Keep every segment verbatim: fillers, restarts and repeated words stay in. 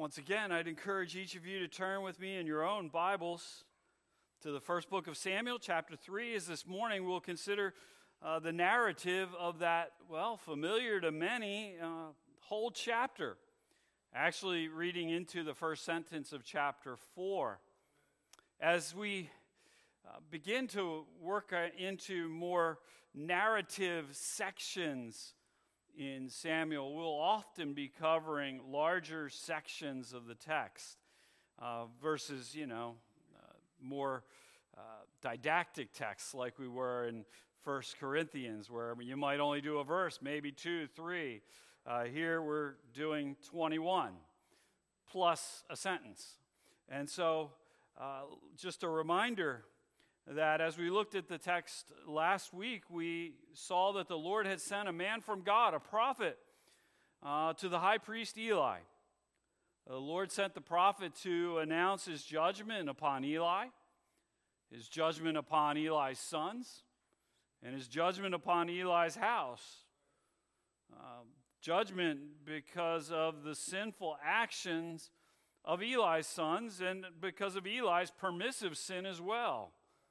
Once again, I'd encourage each of you to turn with me in your own Bibles to the first book of Samuel, chapter three, as this morning we'll consider uh, the narrative of that, well, familiar to many, uh, whole chapter. Actually, reading into the first sentence of chapter four. As we uh, begin to work uh, into more narrative sections in Samuel, we'll often be covering larger sections of the text uh, versus, you know, uh, more uh, didactic texts like we were in First Corinthians, where you might only do a verse, maybe two, three. Uh, here we're doing twenty-one plus a sentence. And so uh, just a reminder that as we looked at the text last week, we saw that the Lord had sent a man from God, a prophet, uh, to the high priest Eli. The Lord sent the prophet to announce his judgment upon Eli, his judgment upon Eli's sons, and his judgment upon Eli's house. Uh, judgment because of the sinful actions of Eli's sons and because of Eli's permissive sin as well.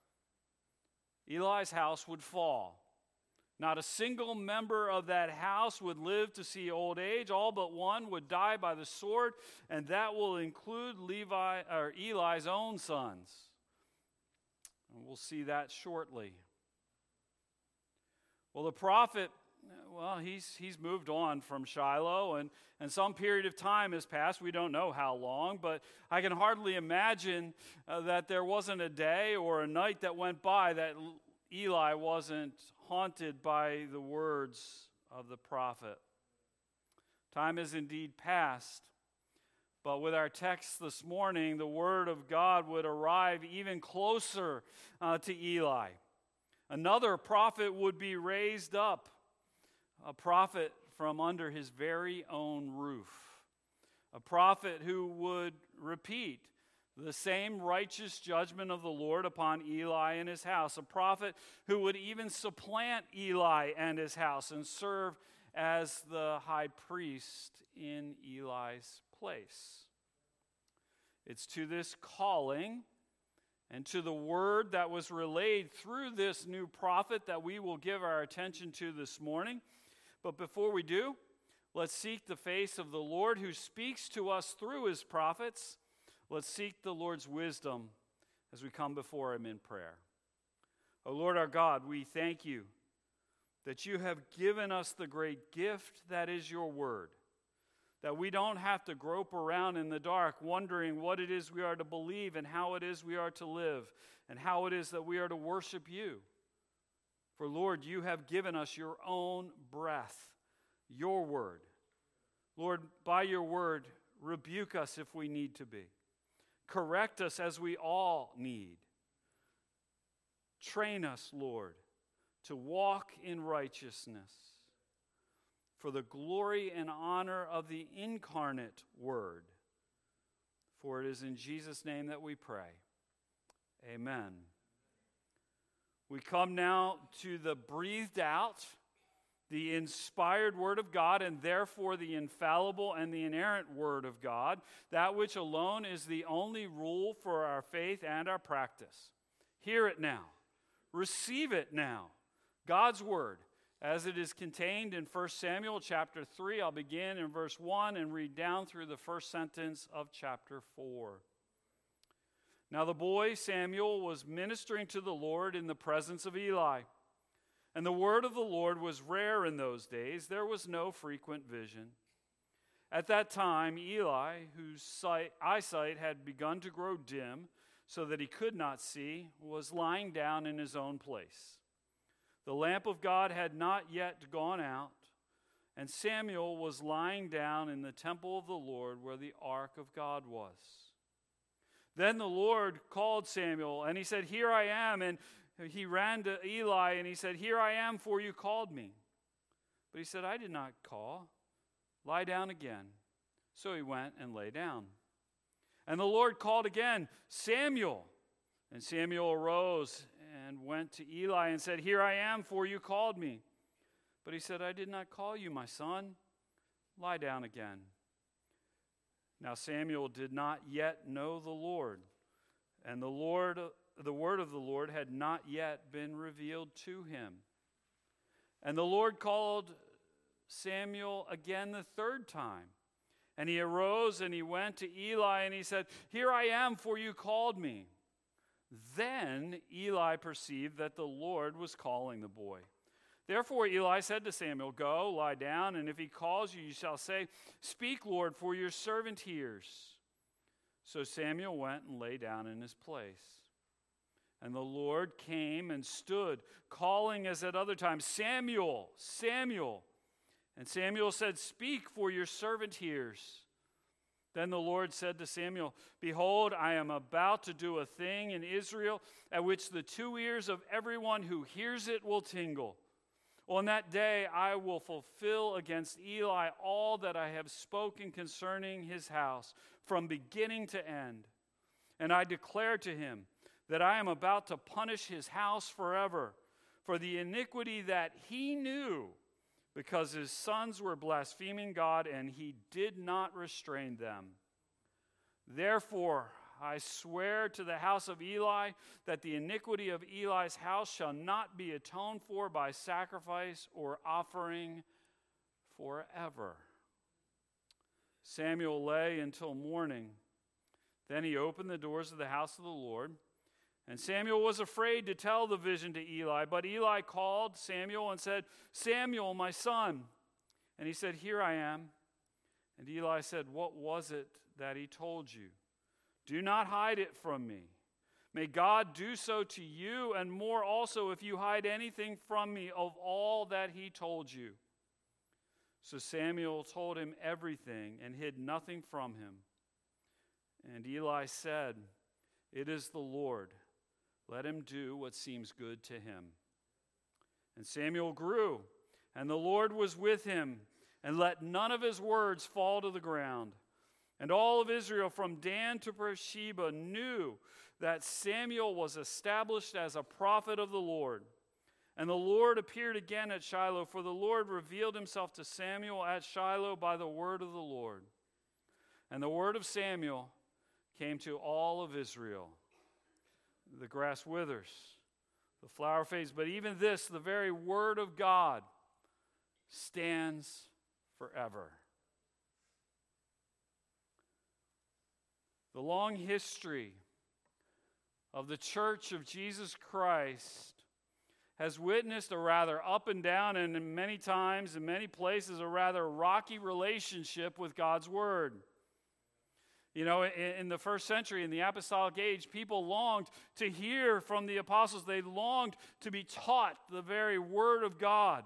Eli's house would fall. Not a single member of that house would live to see old age. All but one would die by the sword, and that will include Levi or Eli's own sons. And we'll see that shortly. Well, the prophet, well, he's he's moved on from Shiloh, and, and some period of time has passed. We don't know how long, but I can hardly imagine uh, that there wasn't a day or a night that went by that Eli wasn't haunted by the words of the prophet. Time has indeed passed, but with our text this morning, the word of God would arrive even closer uh, to Eli. Another prophet would be raised up, a prophet from under his very own roof, a prophet who would repeat the same righteous judgment of the Lord upon Eli and his house, a prophet who would even supplant Eli and his house and serve as the high priest in Eli's place. It's to this calling and to the word that was relayed through this new prophet that we will give our attention to this morning. But before we do, let's seek the face of the Lord who speaks to us through his prophets. Let's seek the Lord's wisdom as we come before him in prayer. O Lord our God, we thank you that you have given us the great gift that is your word, that we don't have to grope around in the dark wondering what it is we are to believe and how it is we are to live and how it is that we are to worship you. For Lord, you have given us your own breath, your word. Lord, by your word, rebuke us if we need to be. Correct us as we all need. Train us, Lord, to walk in righteousness for the glory and honor of the incarnate Word. For it is in Jesus' name that we pray. Amen. We come now to the breathed out, the inspired Word of God, and therefore the infallible and the inerrant Word of God, that which alone is the only rule for our faith and our practice. Hear it now. Receive it now. God's Word, as it is contained in First Samuel chapter three. I'll begin in verse one and read down through the first sentence of chapter four. Now the boy Samuel was ministering to the Lord in the presence of Eli. And the word of the Lord was rare in those days. There was no frequent vision. At that time, Eli, whose sight, eyesight had begun to grow dim so that he could not see, was lying down in his own place. The lamp of God had not yet gone out, and Samuel was lying down in the temple of the Lord where the ark of God was. Then the Lord called Samuel, and he said, "Here I am." And he ran to Eli and he said, "Here I am, for you called me." But he said, "I did not call. Lie down again." So he went and lay down. And the Lord called again, "Samuel." And Samuel arose and went to Eli and said, "Here I am, for you called me." But he said, "I did not call you, my son. Lie down again." Now Samuel did not yet know the Lord, and the Lord, the word of the Lord had not yet been revealed to him. And the Lord called Samuel again the third time. And he arose and he went to Eli and he said, "Here I am, for you called me." Then Eli perceived that the Lord was calling the boy. Therefore Eli said to Samuel, "Go, lie down, and if he calls you, you shall say, 'Speak, Lord, for your servant hears.'" So Samuel went and lay down in his place. And the Lord came and stood, calling as at other times, "Samuel, Samuel." And Samuel said, "Speak, for your servant hears." Then the Lord said to Samuel, "Behold, I am about to do a thing in Israel at which the two ears of everyone who hears it will tingle. On that day I will fulfill against Eli all that I have spoken concerning his house, from beginning to end. And I declare to him that I am about to punish his house forever for the iniquity that he knew, because his sons were blaspheming God, and he did not restrain them. Therefore, I swear to the house of Eli that the iniquity of Eli's house shall not be atoned for by sacrifice or offering forever." Samuel lay until morning. Then he opened the doors of the house of the Lord. And Samuel was afraid to tell the vision to Eli. But Eli called Samuel and said, "Samuel, my son." And he said, "Here I am." And Eli said, "What was it that he told you? Do not hide it from me. May God do so to you, and more also, if you hide anything from me of all that he told you." So Samuel told him everything and hid nothing from him. And Eli said, "It is the Lord. Let him do what seems good to him." And Samuel grew, and the Lord was with him, and let none of his words fall to the ground. And all of Israel from Dan to Beersheba knew that Samuel was established as a prophet of the Lord. And the Lord appeared again at Shiloh, for the Lord revealed himself to Samuel at Shiloh by the word of the Lord. And the word of Samuel came to all of Israel. The grass withers, the flower fades, but even this, the very word of God, stands forever. The long history of the Church of Jesus Christ has witnessed a rather up and down, and in many times, in many places, a rather rocky relationship with God's Word. You know, in the first century, in the apostolic age, people longed to hear from the apostles. They longed to be taught the very Word of God.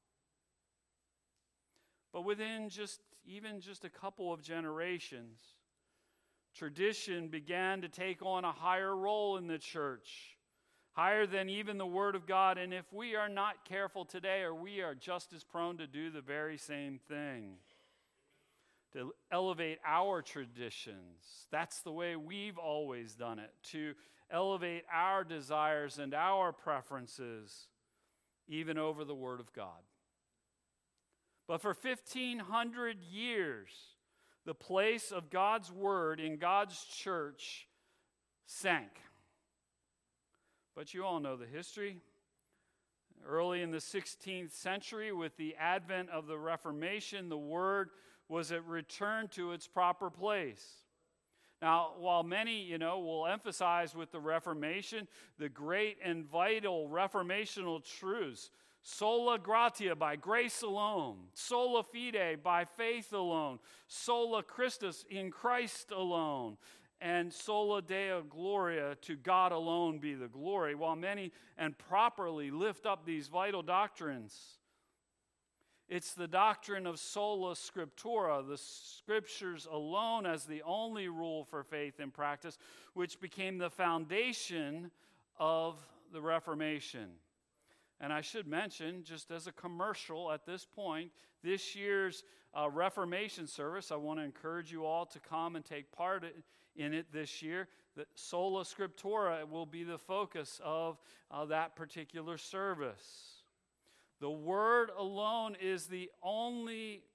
But within just, even just a couple of generations, tradition began to take on a higher role in the church, higher than even the Word of God. And if we are not careful today, or we are just as prone to do the very same thing, to elevate our traditions. That's the way we've always done it, to elevate our desires and our preferences even over the Word of God. But for fifteen hundred years, the place of God's Word in God's church sank. But you all know the history. Early in the sixteenth century, with the advent of the Reformation, the Word was it returned to its proper place. Now, while many, you know, will emphasize with the Reformation the great and vital reformational truths, sola gratia, by grace alone, sola fide, by faith alone, sola Christus, in Christ alone, and sola Deo gloria, to God alone be the glory, while many and properly lift up these vital doctrines, it's the doctrine of sola scriptura, the scriptures alone as the only rule for faith and practice, which became the foundation of the Reformation. And I should mention, just as a commercial at this point, this year's uh, Reformation service, I want to encourage you all to come and take part in it this year. The sola scriptura will be the focus of uh, that particular service. The Word alone is the only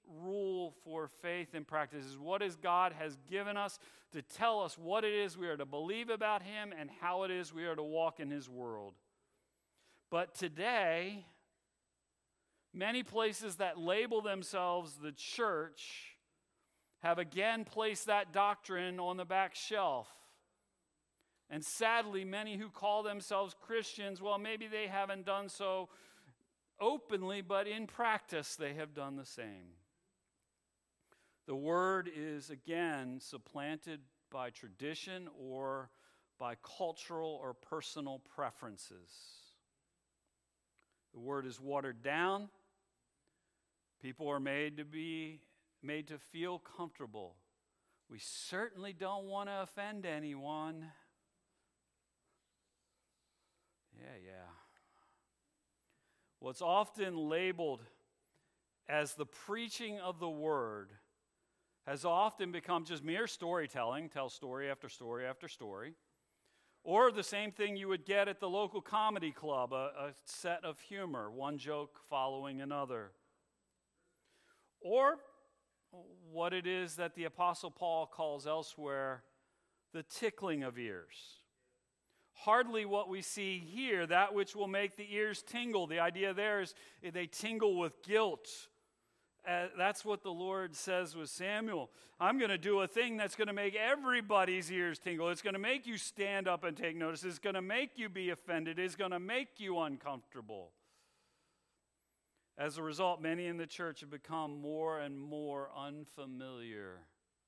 rule for faith and practice is what is God has given us to tell us what it is we are to believe about him and how it is we are to walk in his world. But today, many places that label themselves the church have again placed that doctrine on the back shelf. And sadly, many who call themselves Christians, well, maybe they haven't done so openly, but in practice they have done the same. The word is again supplanted by tradition or by cultural or personal preferences. The word is watered down. People are made to be made to feel comfortable. We certainly don't want to offend anyone. Yeah, yeah. What's often labeled as the preaching of the word has often become just mere storytelling, tell story after story after story, or the same thing you would get at the local comedy club, a, a set of humor, one joke following another. Or what it is that the Apostle Paul calls elsewhere, the tickling of ears. Hardly what we see here, that which will make the ears tingle. The idea there is they tingle with guilt. Uh, that's what the Lord says with Samuel. I'm going to do a thing that's going to make everybody's ears tingle. It's going to make you stand up and take notice. It's going to make you be offended. It's going to make you uncomfortable. As a result, many in the church have become more and more unfamiliar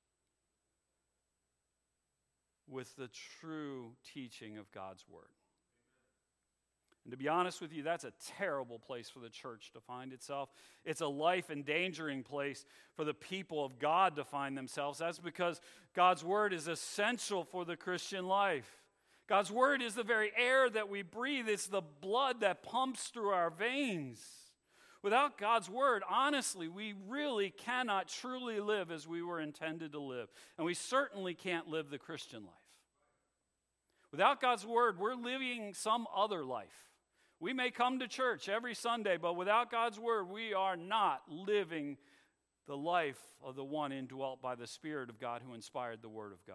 with the true teaching of God's word. And to be honest with you, that's a terrible place for the church to find itself. It's a life-endangering place for the people of God to find themselves. That's because God's word is essential for the Christian life. God's word is the very air that we breathe. It's the blood that pumps through our veins. Without God's word, honestly, we really cannot truly live as we were intended to live. And we certainly can't live the Christian life. Without God's word, we're living some other life. We may come to church every Sunday, but without God's word, we are not living the life of the one indwelt by the Spirit of God who inspired the word of God.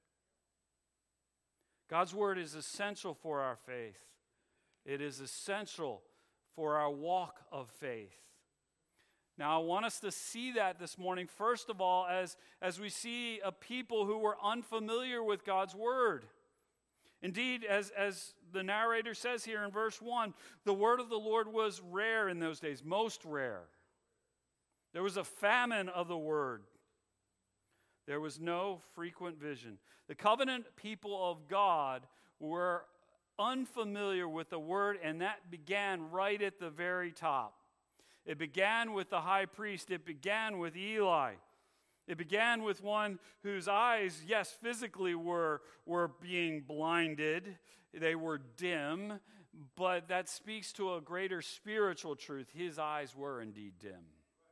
God's word is essential for our faith. It is essential for our walk of faith. Now, I want us to see that this morning, first of all, as, as we see a people who were unfamiliar with God's word. Indeed, as, as the narrator says here in verse one, the word of the Lord was rare in those days, most rare. There was a famine of the word. There was no frequent vision. The covenant people of God were unfamiliar with the word, and that began right at the very top. It began with the high priest. It began with Eli. It began with one whose eyes, yes, physically were, were being blinded. They were dim, but that speaks to a greater spiritual truth. His eyes were indeed dim.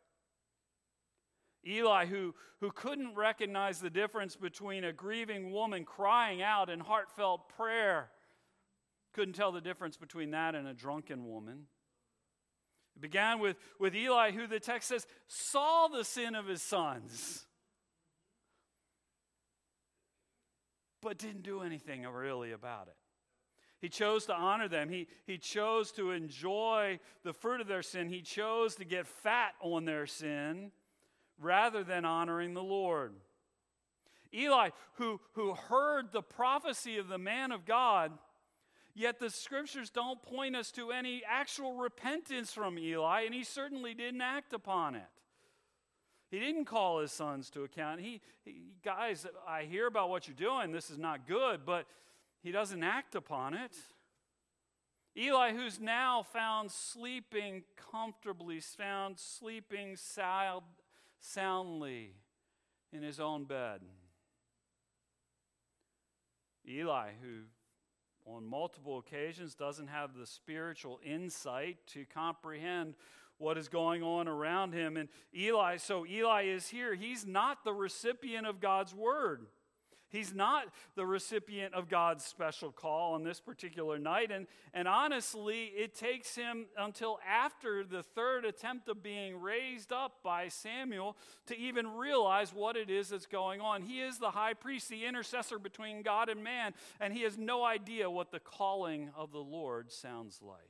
Eli, who, who couldn't recognize the difference between a grieving woman crying out in heartfelt prayer, couldn't tell the difference between that and a drunken woman. It began with, with Eli, who the text says saw the sin of his sons, but didn't do anything really about it. He chose to honor them. He, he chose to enjoy the fruit of their sin. He chose to get fat on their sin rather than honoring the Lord. Eli, who, who heard the prophecy of the man of God, yet the scriptures don't point us to any actual repentance from Eli, and he certainly didn't act upon it. He didn't call his sons to account. He, he, guys, I hear about what you're doing. This is not good, but he doesn't act upon it. Eli, who's now found sleeping comfortably, found sleeping sound, soundly in his own bed. Eli, who on multiple occasions doesn't have the spiritual insight to comprehend what is going on around him. And Eli, so Eli is here. He's not the recipient of God's word. He's not the recipient of God's special call on this particular night. And, and honestly, it takes him until after the third attempt of being raised up by Samuel to even realize what it is that's going on. He is the high priest, the intercessor between God and man, and he has no idea what the calling of the Lord sounds like.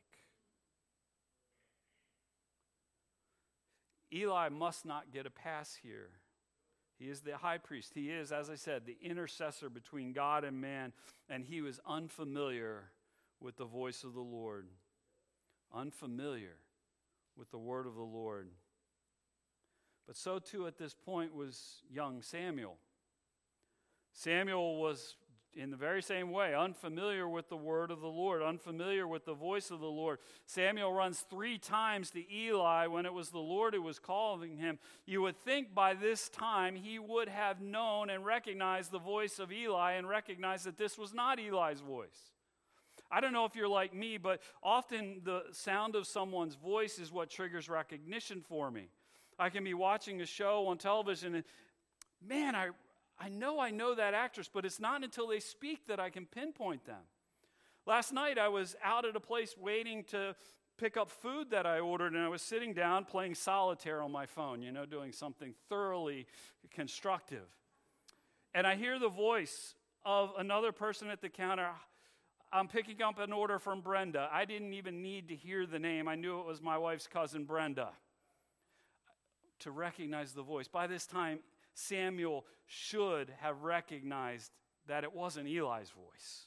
Eli must not get a pass here. He is the high priest. He is, as I said, the intercessor between God and man, and he was unfamiliar with the voice of the Lord. Unfamiliar with the word of the Lord. But so too at this point was young Samuel. Samuel was in the very same way, unfamiliar with the word of the Lord, unfamiliar with the voice of the Lord. Samuel runs three times to Eli when it was the Lord who was calling him. You would think by this time he would have known and recognized the voice of Eli and recognized that this was not Eli's voice. I don't know if you're like me, but often the sound of someone's voice is what triggers recognition for me. I can be watching a show on television and, man, I I know I know that actress, but it's not until they speak that I can pinpoint them. Last night I was out at a place waiting to pick up food that I ordered, and I was sitting down playing solitaire on my phone, you know, doing something thoroughly constructive. And I hear the voice of another person at the counter. I'm picking up an order from Brenda. I didn't even need to hear the name. I knew it was my wife's cousin Brenda. To recognize the voice. By this time, Samuel should have recognized that it wasn't Eli's voice.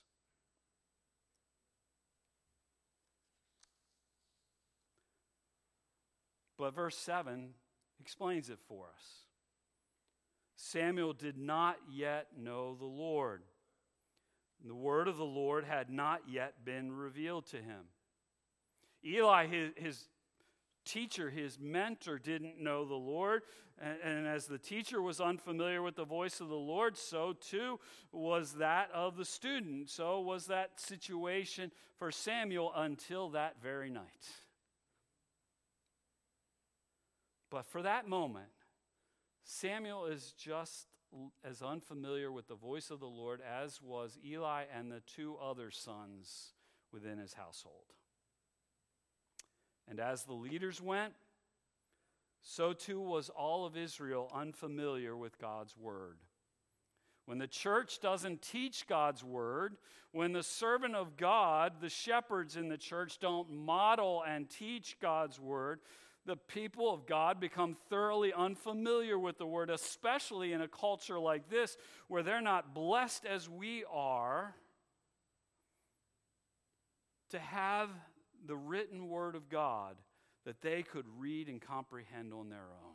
But verse seven explains it for us. Samuel did not yet know the Lord. And the word of the Lord had not yet been revealed to him. Eli, his, his teacher, his mentor, didn't know the Lord. And, and as the teacher was unfamiliar with the voice of the Lord, so too was that of the student. So was that situation for Samuel until that very night. But for that moment, Samuel is just as unfamiliar with the voice of the Lord as was Eli and the two other sons within his household. And as the leaders went, so too was all of Israel unfamiliar with God's word. When the church doesn't teach God's word, when the servant of God, the shepherds in the church, don't model and teach God's word, the people of God become thoroughly unfamiliar with the word, especially in a culture like this where they're not blessed as we are to have the written word of God that they could read and comprehend on their own.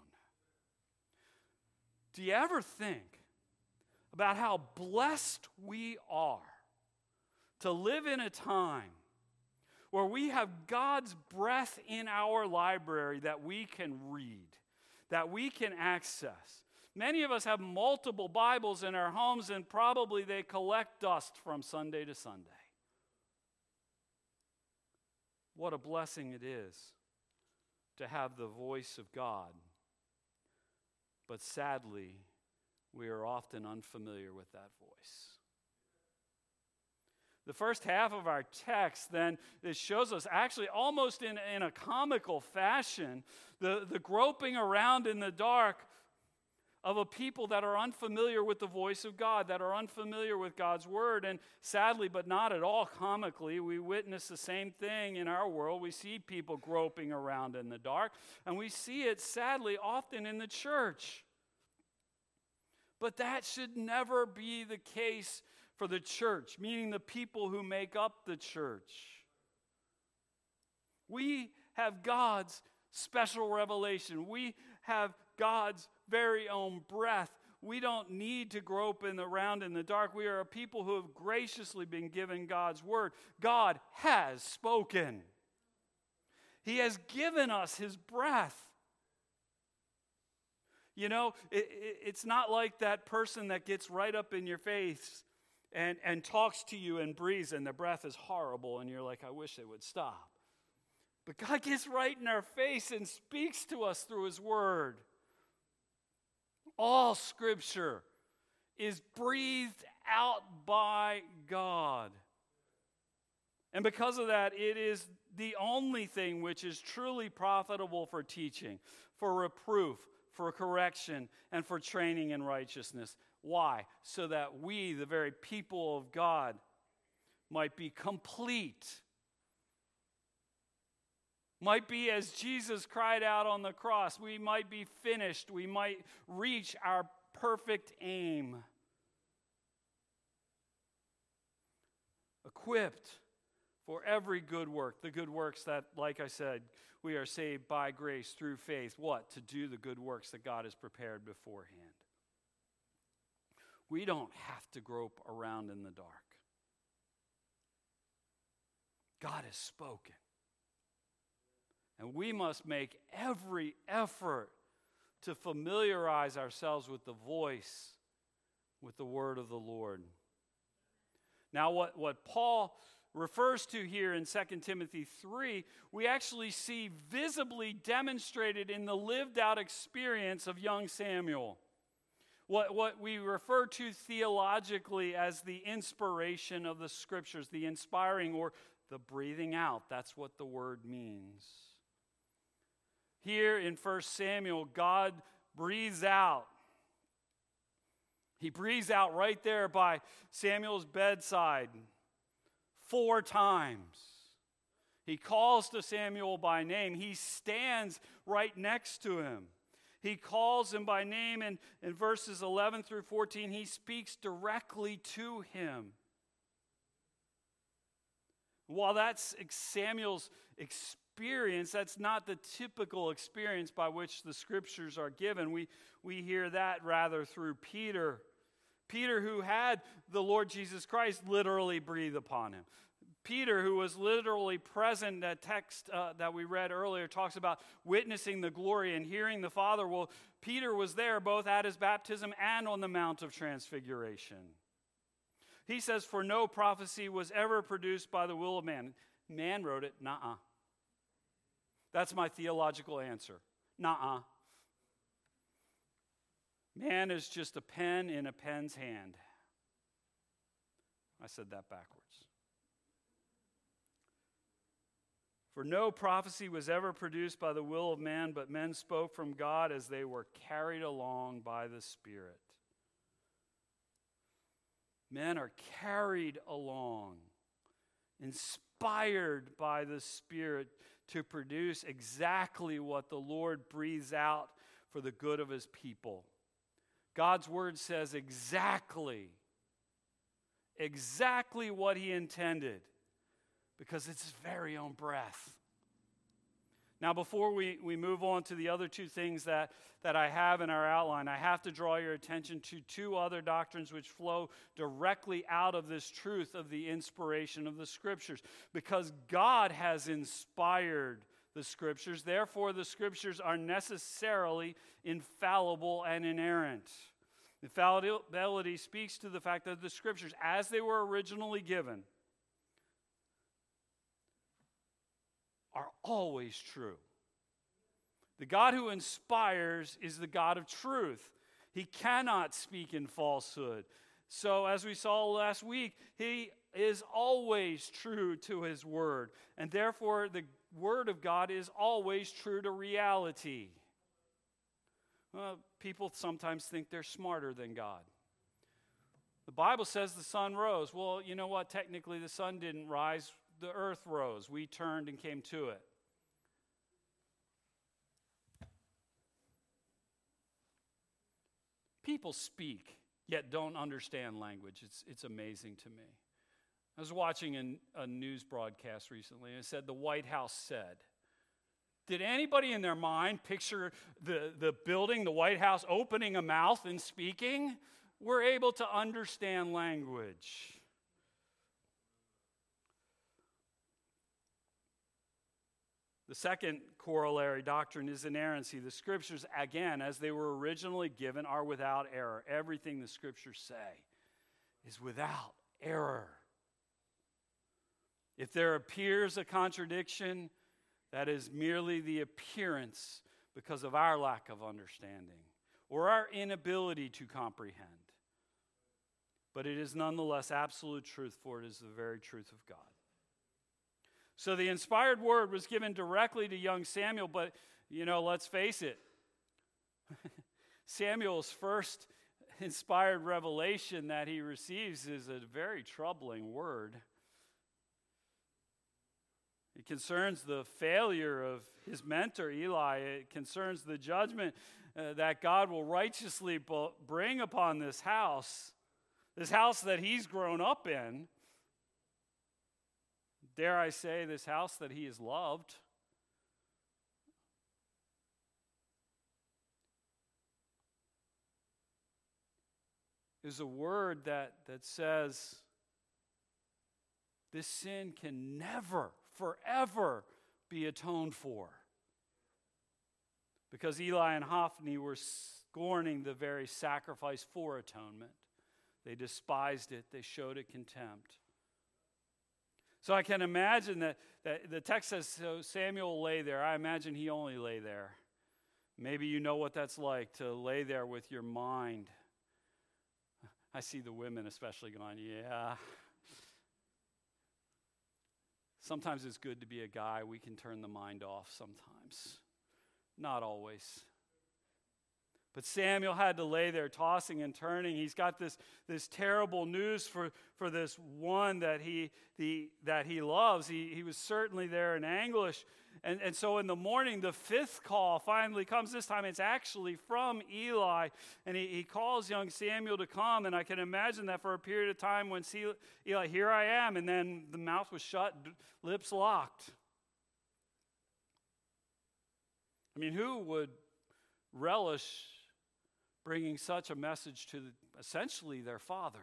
Do you ever think about how blessed we are to live in a time where we have God's breath in our library that we can read, that we can access? Many of us have multiple Bibles in our homes, and probably they collect dust from Sunday to Sunday. What a blessing it is to have the voice of God. But sadly, we are often unfamiliar with that voice. The first half of our text then, it shows us actually almost in, in a comical fashion the, the groping around in the dark of a people that are unfamiliar with the voice of God, that are unfamiliar with God's word. And sadly, but not at all comically, we witness the same thing in our world. We see people groping around in the dark, and we see it sadly often in the church. But that should never be the case for the church, meaning the people who make up the church. We have God's special revelation. We have God's very own breath. We don't need to grope in the around in the dark. We are a people who have graciously been given God's word. God has spoken. He has given us his breath. You know, it, it, it's not like that person that gets right up in your face and, and talks to you and breathes, and the breath is horrible, and you're like, I wish it would stop. But God gets right in our face and speaks to us through his word. All Scripture is breathed out by God. And because of that, it is the only thing which is truly profitable for teaching, for reproof, for correction, and for training in righteousness. Why? So that we, the very people of God, might be complete. Might be, as Jesus cried out on the cross, we might be finished. We might reach our perfect aim. Equipped for every good work. The good works that, like I said, we are saved by grace through faith. What? To do the good works that God has prepared beforehand. We don't have to grope around in the dark. God has spoken. And we must make every effort to familiarize ourselves with the voice, with the word of the Lord. Now, what, what Paul refers to here in Second Timothy three, we actually see visibly demonstrated in the lived out experience of young Samuel. What, what we refer to theologically as the inspiration of the scriptures, the inspiring or the breathing out. That's what the word means. Here in First Samuel, God breathes out. He breathes out right there by Samuel's bedside four times. He calls to Samuel by name. He stands right next to him. He calls him by name, and in verses eleven through fourteen, he speaks directly to him. While that's Samuel's experience, that's not the typical experience by which the scriptures are given. We, we hear that rather through Peter. Peter, who had the Lord Jesus Christ literally breathe upon him. Peter, who was literally present, that text uh, that we read earlier talks about witnessing the glory and hearing the Father. Well, Peter was there both at his baptism and on the Mount of Transfiguration. He says, for no prophecy was ever produced by the will of man. Man wrote it, nuh-uh. That's my theological answer. Nuh-uh. Man is just a pen in a pen's hand. I said that backwards. For no prophecy was ever produced by the will of man, but men spoke from God as they were carried along by the Spirit. Men are carried along, inspired by the Spirit to produce exactly what the Lord breathes out for the good of his people. God's word says exactly, exactly what he intended, because it's his very own breath. Now, before we, we move on to the other two things that, that I have in our outline, I have to draw your attention to two other doctrines which flow directly out of this truth of the inspiration of the Scriptures. Because God has inspired the Scriptures, therefore the Scriptures are necessarily infallible and inerrant. Infallibility speaks to the fact that the Scriptures, as they were originally given, are always true. The God who inspires is the God of truth. He cannot speak in falsehood. So as we saw last week, he is always true to his word. And therefore, the word of God is always true to reality. Well, people sometimes think they're smarter than God. The Bible says the sun rose. Well, you know what? Technically, the sun didn't rise. The earth rose. We turned and came to it. People speak, yet don't understand language. It's, it's amazing to me. I was watching a, a news broadcast recently, and it said the White House said. Did anybody in their mind picture the, the building, the White House, opening a mouth and speaking? We're able to understand language. The second corollary doctrine is inerrancy. The Scriptures, again, as they were originally given, are without error. Everything the Scriptures say is without error. If there appears a contradiction, that is merely the appearance because of our lack of understanding or our inability to comprehend. but it is nonetheless absolute truth, for it is the very truth of God. So the inspired word was given directly to young Samuel, but, you know, let's face it, Samuel's first inspired revelation that he receives is a very troubling word. It concerns the failure of his mentor, Eli. It concerns the judgment uh, that God will righteously bo- bring upon this house, this house that he's grown up in. Dare I say, this house that he has loved. Is a word that, that says this sin can never, forever be atoned for. Because Eli and Hophni were scorning the very sacrifice for atonement. They despised it. They showed it contempt. So I can imagine that, that the text says, so Samuel lay there. I imagine he only lay there. Maybe you know what that's like, to lay there with your mind. I see the women especially going, yeah. Sometimes it's good to be a guy. We can turn the mind off sometimes. Not always. But Samuel had to lay there tossing and turning. He's got this, this terrible news for, for this one that he, the, that he loves. He, he was certainly there in anguish. And, and so in the morning, the fifth call finally comes. This time it's actually from Eli. And he, he calls young Samuel to come. And I can imagine that for a period of time when see, Eli, here I am. And then the mouth was shut, lips locked. I mean, who would relish bringing such a message to the, essentially their father?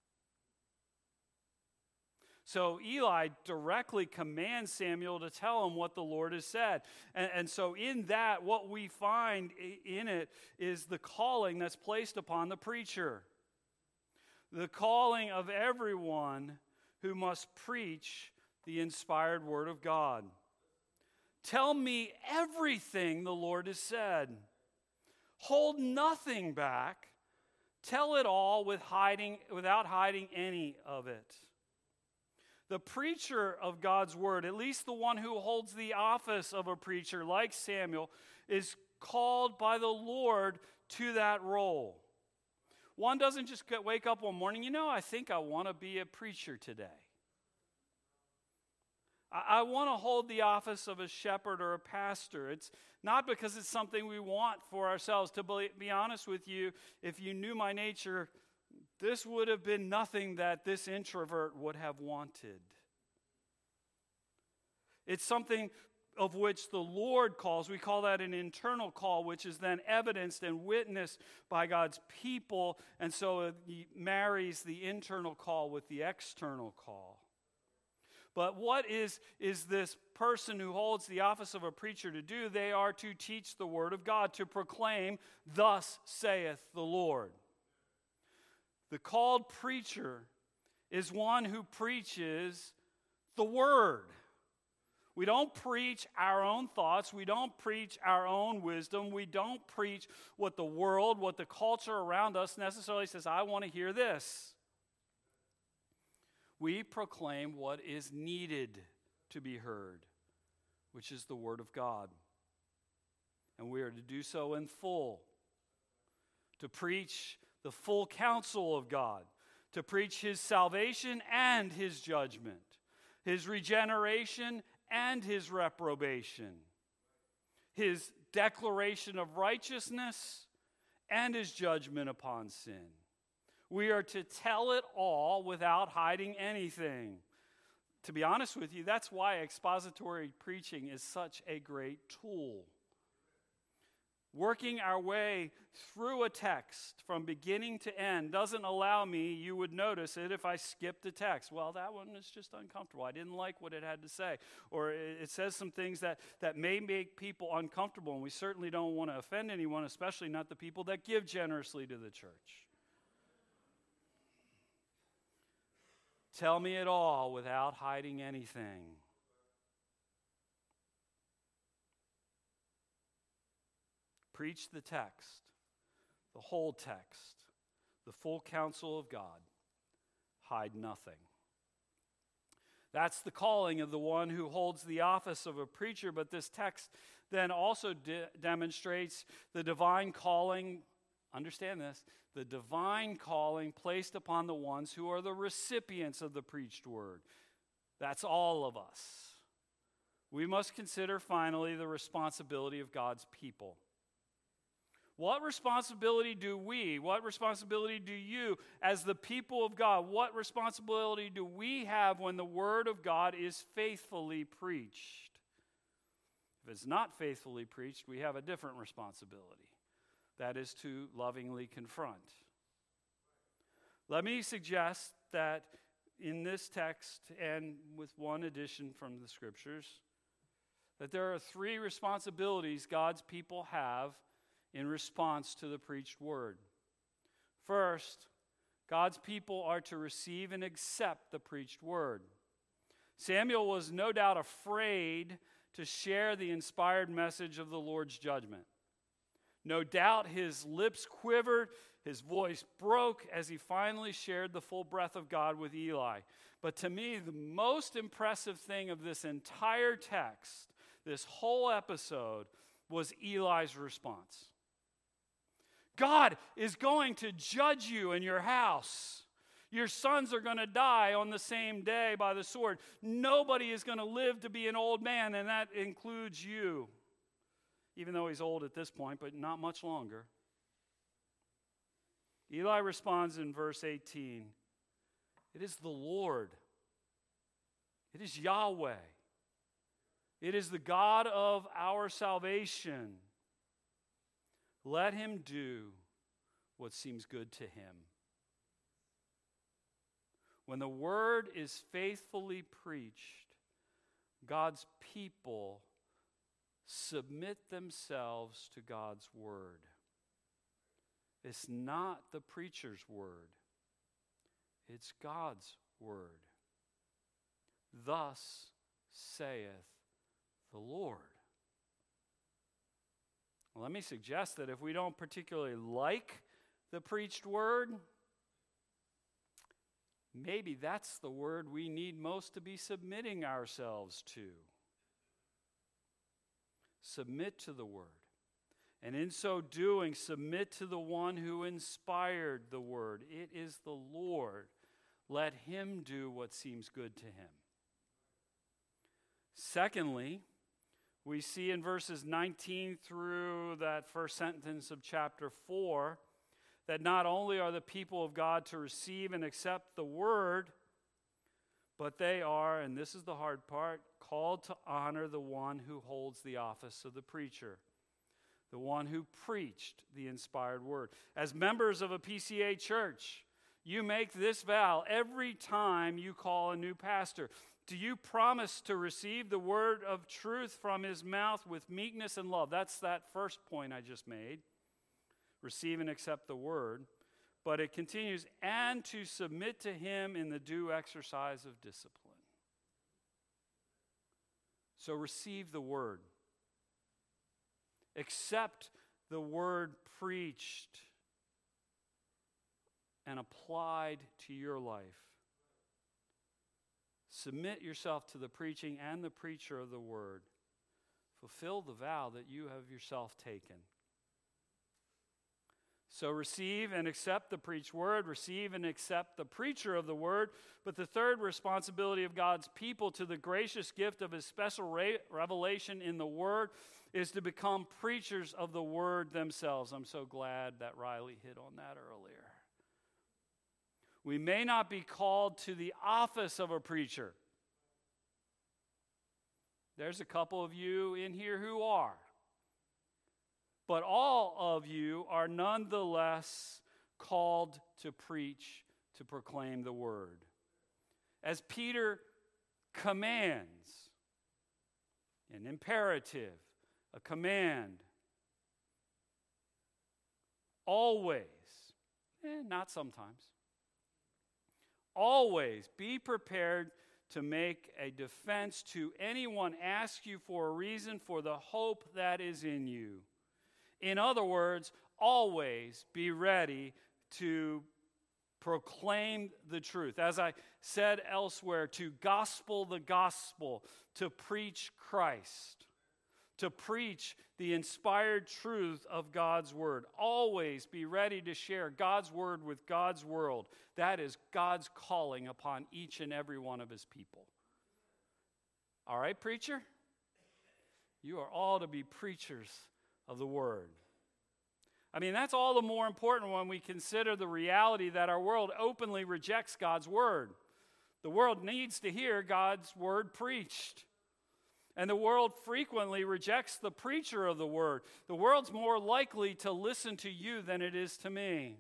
So Eli directly commands Samuel to tell him what the Lord has said. And, and so in that, what we find in it is the calling that's placed upon the preacher. The calling of everyone who must preach the inspired word of God. Tell me everything the Lord has said. Hold nothing back. Tell it all with hiding, without hiding any of it. The preacher of God's word, at least the one who holds the office of a preacher like Samuel, is called by the Lord to that role. One doesn't just get, wake up one morning, you know, I think I want to be a preacher today. I, I want to hold the office of a shepherd or a pastor. It's not because it's something we want for ourselves. To be, be honest with you, if you knew my nature, this would have been nothing that this introvert would have wanted. It's something of which the Lord calls. We call that an internal call, which is then evidenced and witnessed by God's people. And so he marries the internal call with the external call. But what is, is this person who holds the office of a preacher to do? They are to teach the word of God, to proclaim, thus saith the Lord. The called preacher is one who preaches the word. We don't preach our own thoughts. We don't preach our own wisdom. We don't preach what the world, what the culture around us necessarily says, I want to hear this. We proclaim what is needed to be heard, which is the word of God. And we are to do so in full, to preach the full counsel of God, to preach his salvation and his judgment, his regeneration and his reprobation, his declaration of righteousness and his judgment upon sin. We are to tell it all without hiding anything. To be honest with you, that's why expository preaching is such a great tool. Working our way through a text from beginning to end doesn't allow me, you would notice it if I skipped a text. Well, that one is just uncomfortable. I didn't like what it had to say. Or it says some things that, that may make people uncomfortable, and we certainly don't want to offend anyone, especially not the people that give generously to the church. Tell me it all without hiding anything. Preach the text, the whole text, the full counsel of God. hide nothing. That's the calling of the one who holds the office of a preacher, but this text then also de- demonstrates the divine calling, understand this, the divine calling placed upon the ones who are the recipients of the preached word. That's all of us. We must consider finally the responsibility of God's people. What responsibility do we, what responsibility do you as the people of God, what responsibility do we have when the word of God is faithfully preached? If it's not faithfully preached, we have a different responsibility. That is to lovingly confront. Let me suggest that in this text, and with one addition from the scriptures, that there are three responsibilities God's people have in response to the preached word. First, God's people are to receive and accept the preached word. Samuel was no doubt afraid to share the inspired message of the Lord's judgment. No doubt his lips quivered, his voice broke as he finally shared the full breath of God with Eli. But to me, the most impressive thing of this entire text, this whole episode, was Eli's response. God is going to judge you in your house. Your sons are going to die on the same day by the sword. Nobody is going to live to be an old man, and that includes you. Even though he's old at this point, but not much longer. Eli responds in verse eighteen, "It is the Lord. It is Yahweh. It is the God of our salvation. Let him do what seems good to him." When the word is faithfully preached, God's people submit themselves to God's word. It's not the preacher's word. It's God's word. Thus saith the Lord. Let me suggest that if we don't particularly like the preached word, maybe that's the word we need most to be submitting ourselves to. Submit to the word. And in so doing, submit to the one who inspired the word. It is the Lord. Let him do what seems good to him. Secondly, we see in verses nineteen through that first sentence of chapter four that not only are the people of God to receive and accept the word, but they are, and this is the hard part, called to honor the one who holds the office of the preacher, the one who preached the inspired word. As members of a P C A church, you make this vow every time you call a new pastor. Do you promise to receive the word of truth from his mouth with meekness and love? That's that first point I just made. Receive and accept the word. But it continues, and to submit to him in the due exercise of discipline. So receive the word. Accept the word preached and applied to your life. Submit yourself to the preaching and the preacher of the word. Fulfill the vow that you have yourself taken. So receive and accept the preached word, receive and accept the preacher of the word. But the third responsibility of God's people to the gracious gift of his special re- revelation in the word is to become preachers of the word themselves. I'm so glad that Riley hit on that earlier. We may not be called to the office of a preacher. There's a couple of you in here who are. But all of you are nonetheless called to preach, to proclaim the word. As Peter commands, an imperative, a command, always, eh, not sometimes, always be prepared to make a defense to anyone ask you for a reason for the hope that is in you. In other words, always be ready to proclaim the truth. As I said elsewhere, to gospel the gospel, to preach Christ, to preach the inspired truth of God's word. Always be ready to share God's word with God's world. That is God's calling upon each and every one of his people. All right, preacher? You are all to be preachers of the word. I mean, that's all the more important when we consider the reality that our world openly rejects God's word. The world needs to hear God's word preached. And the world frequently rejects the preacher of the word. The world's more likely to listen to you than it is to me.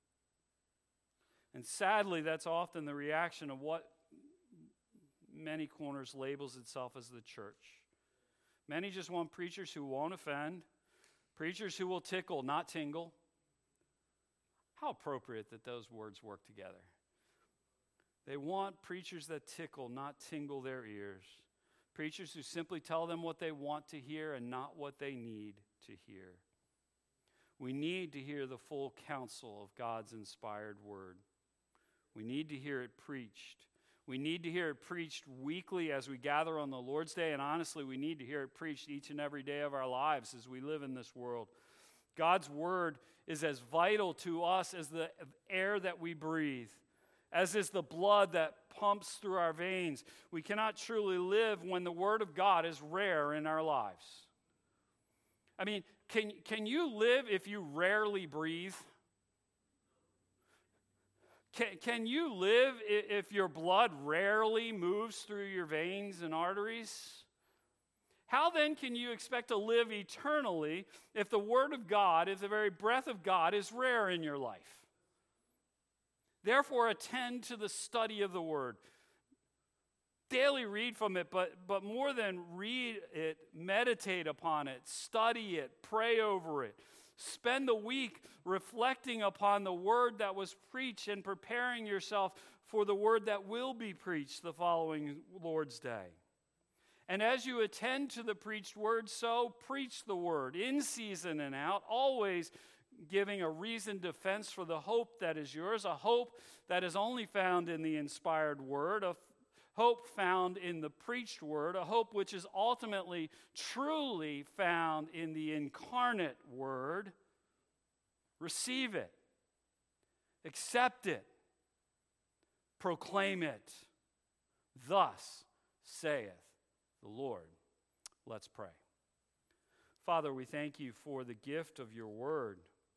And sadly, that's often the reaction of what many corners labels itself as the church. Many just want preachers who won't offend, preachers who will tickle, not tingle. How appropriate that those words work together. They want preachers that tickle, not tingle their ears. Preachers who simply tell them what they want to hear and not what they need to hear. We need to hear the full counsel of God's inspired word. We need to hear it preached. We need to hear it preached weekly as we gather on the Lord's Day, and honestly, we need to hear it preached each and every day of our lives as we live in this world. God's word is as vital to us as the air that we breathe, as is the blood that pumps through our veins. We cannot truly live when the word of God is rare in our lives. I mean, can, can you live if you rarely breathe? Can, can you live if your blood rarely moves through your veins and arteries? How then can you expect to live eternally if the word of God, if the very breath of God is rare in your life? Therefore, attend to the study of the word. Daily read from it, but, but more than read it, meditate upon it, study it, pray over it. Spend the week reflecting upon the word that was preached and preparing yourself for the word that will be preached the following Lord's Day. And as you attend to the preached word, so preach the word in season and out, always giving a reasoned defense for the hope that is yours, a hope that is only found in the inspired word, a hope found in the preached word, a hope which is ultimately truly found in the incarnate word. Receive it, accept it, proclaim it. Thus saith the Lord. Let's pray. Father, we thank you for the gift of your word.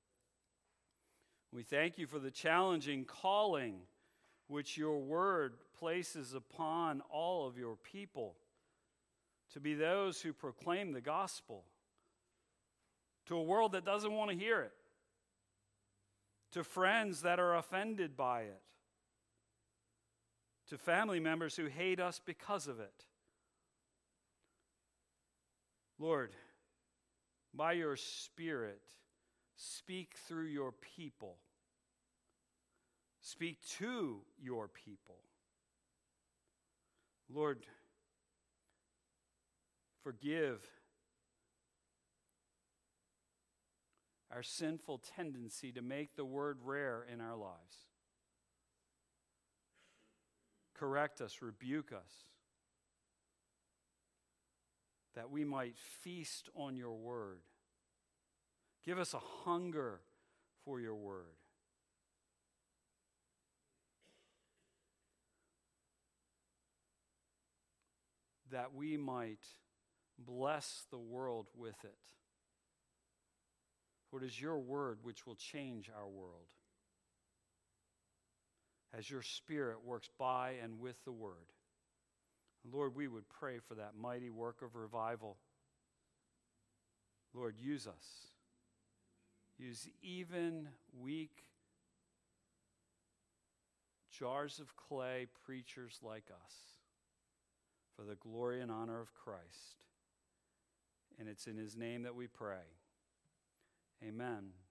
We thank you for the challenging calling which your word places upon all of your people to be those who proclaim the gospel to a world that doesn't want to hear it, to friends that are offended by it, to family members who hate us because of it. Lord, by your Spirit, speak through your people. Speak to your people. Lord, forgive our sinful tendency to make the word rare in our lives. Correct us, rebuke us, that we might feast on your word. Give us a hunger for your word. That we might bless the world with it. For it is your word which will change our world. As your Spirit works by and with the word. Lord, we would pray for that mighty work of revival. Lord, use us. Use even weak jars of clay preachers like us for the glory and honor of Christ. And it's in his name that we pray. Amen.